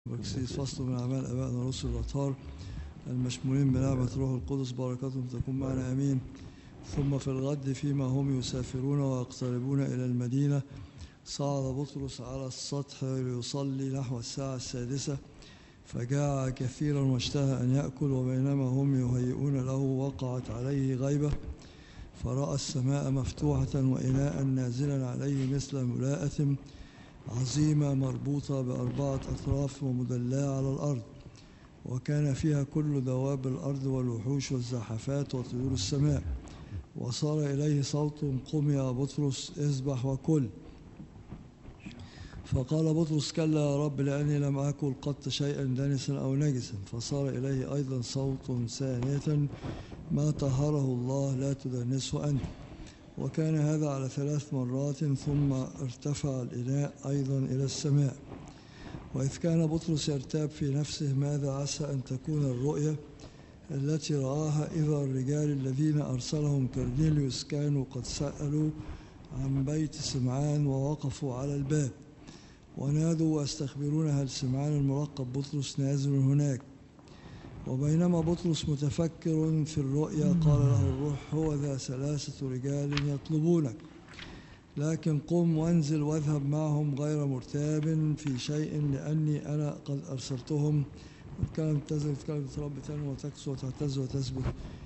بكسيس فصل من أعمال آبائنا الرسل الأطهار المشمولين بنعمة روح القدس، بركاتهم تكون معنا آمين. ثم في الغد فيما هم يسافرون ويقتربون إلى المدينة، صعد بطرس على السطح ليصلي نحو الساعة 6، فجاع كثيرا واشتهى أن يأكل، وبينما هم يهيئون له وقعت عليه غيبة، فرأى السماء مفتوحة وإناء نازلا عليه مثل ملاءة عظيمة مربوطة ب4 أطراف ومدلاه على الأرض، وكان فيها كل دواب الأرض والوحوش والزحفات وطيور السماء. وصار إليه صوت: قم يا بطرس، اذبح وكل. فقال بطرس: كلا يا رب، لأني لم أكل قط شيئا دنسا أو نجسا. فصار إليه أيضا صوت ثانية: ما طهره الله لا تدنسه أنت. وكان هذا على 3 مرات، ثم ارتفع الإناء أيضا إلى السماء. وإذ كان بطرس يرتاب في نفسه ماذا عسى أن تكون الرؤيا التي رآها، إذا الرجال الذين أرسلهم كورنيليوس كانوا قد سألوا عن بيت سمعان ووقفوا على الباب ونادوا ويستخبرون هل سمعان الملقب بطرس نازل هناك. وبينما بطرس متفكر في الرؤيا قال له الروح: هو ذا 3 رجال يطلبونك، لكن قم وانزل واذهب معهم غير مرتاب في شيء، لأني أنا قد أرسلتهم. وتكلم تزل تكلم رب تنمو وتكسو وتعتز وتثبت